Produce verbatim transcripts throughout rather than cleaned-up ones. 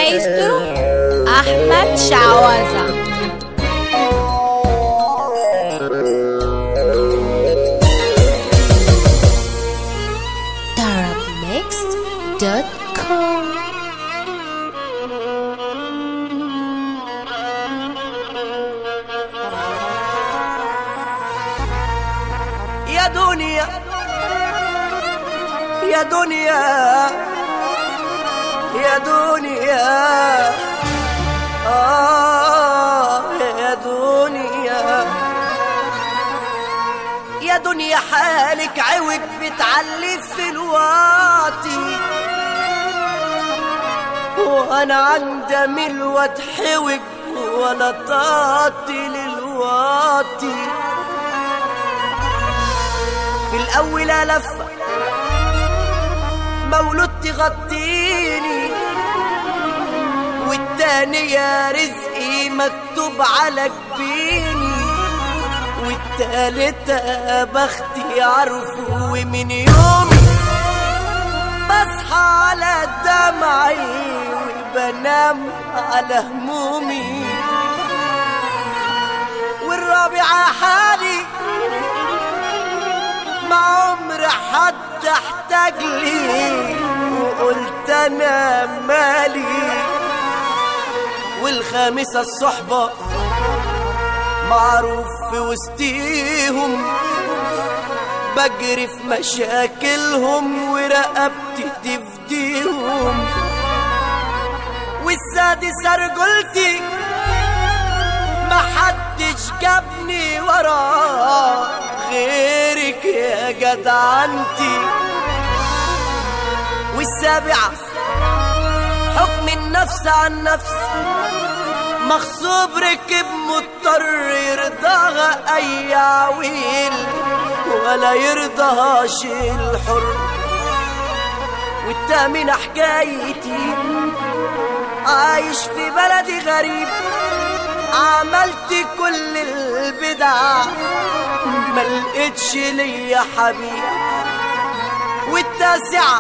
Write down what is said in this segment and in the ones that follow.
مايسترو أحمد شعوذة. طرب ميكس دوت كوم. يا دنيا يا دنيا يا دنيا آه يا دنيا يا دنيا حالك عوج بتعلي في الواطي، وانا عند ملوى اتحوج ولا طاطي للواطي. في الاول لفه مولود تغطيني، والتانية رزقي مكتوب على جبيني، والتالتة بختي عارفه ومن يومي بصحى على دمعي وبنام على همومي. والرابعة حالي ما عمر حد احتاج لي وقلت انا مالي. والخامسة الصحبة معروف في وسطيهم، بجري في مشاكلهم ورقبتي تفديهم. والسادسة رجولتي محدش جابني وراه غيرك يا جدعنتي. والسابعة حكم النفس عن نفس، مغصوب ركب مضطر يرضاها اي عويل ولا يرضاهاش الحر. والتامنة حكايتي عايش في بلدي غريب، عملت كل البدع ملقتش ليا حبيب. والتاسعة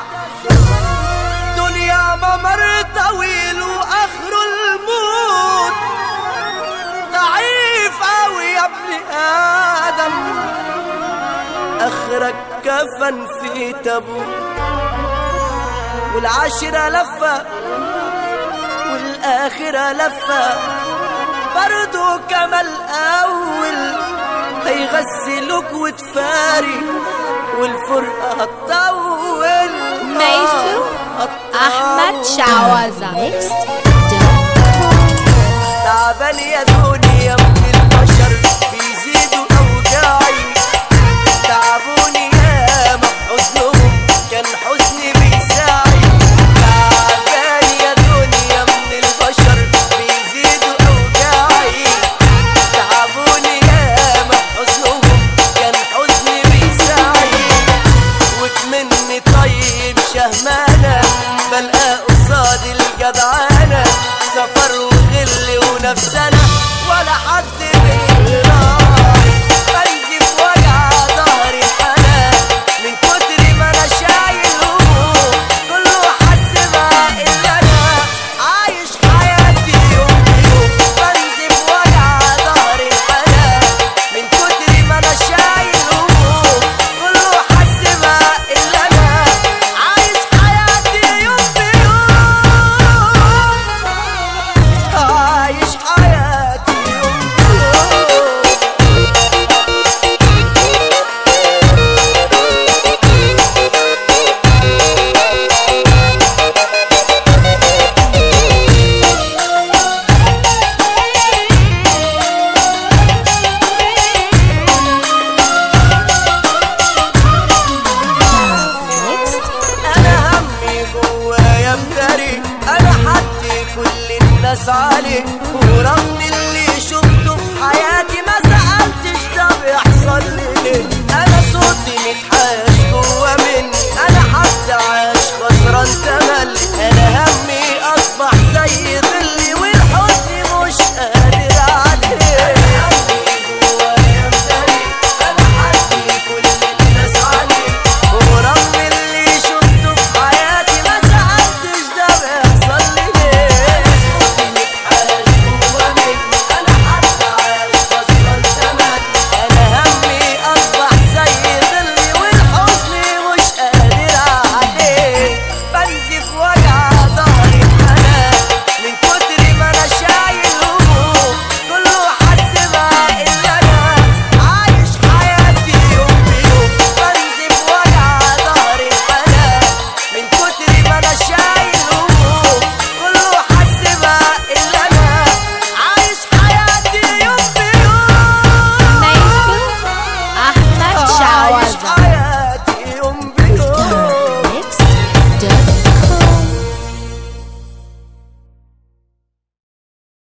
دنيا ممر طويل واخره الموت، ضعيف اوي يا ابن ادم اخرك كفن في تابوت. والعاشرة لفة والاخرة لفة برضو كما الاول، هيغسلوك وتفاري والفرقة هتطول. مايسترو أحمد شعوذة. تعبان يا دنيا من البشر بيزيدوا أوجاعي، تعبوني ياما في حزنهم كان حزني بيساعي. تعبان يا دنيا من البشر بيزيدوا أوجاعي، تعبوني ياما في حزنهم كان حزني بيساعي. وكمني طيب شهمانة بلقى قصاد الجدعانة سفر وغل ونفسنا ولا حد بيراعي. بنزف وجع ظهري الحنان من كتر ما انا شايل هموم، كله حس بقى الا انا عايش حياتي يوم بيوم. بنزف وجع ظهري الحنان من كتر ما انا شايل هموم، كله حس بقى الا انا عايش حياتي يوم بيوم. عايش حياتي يوم بيوم. انا همي جوايا مداري، انا حدي كل الناس عليه ورغم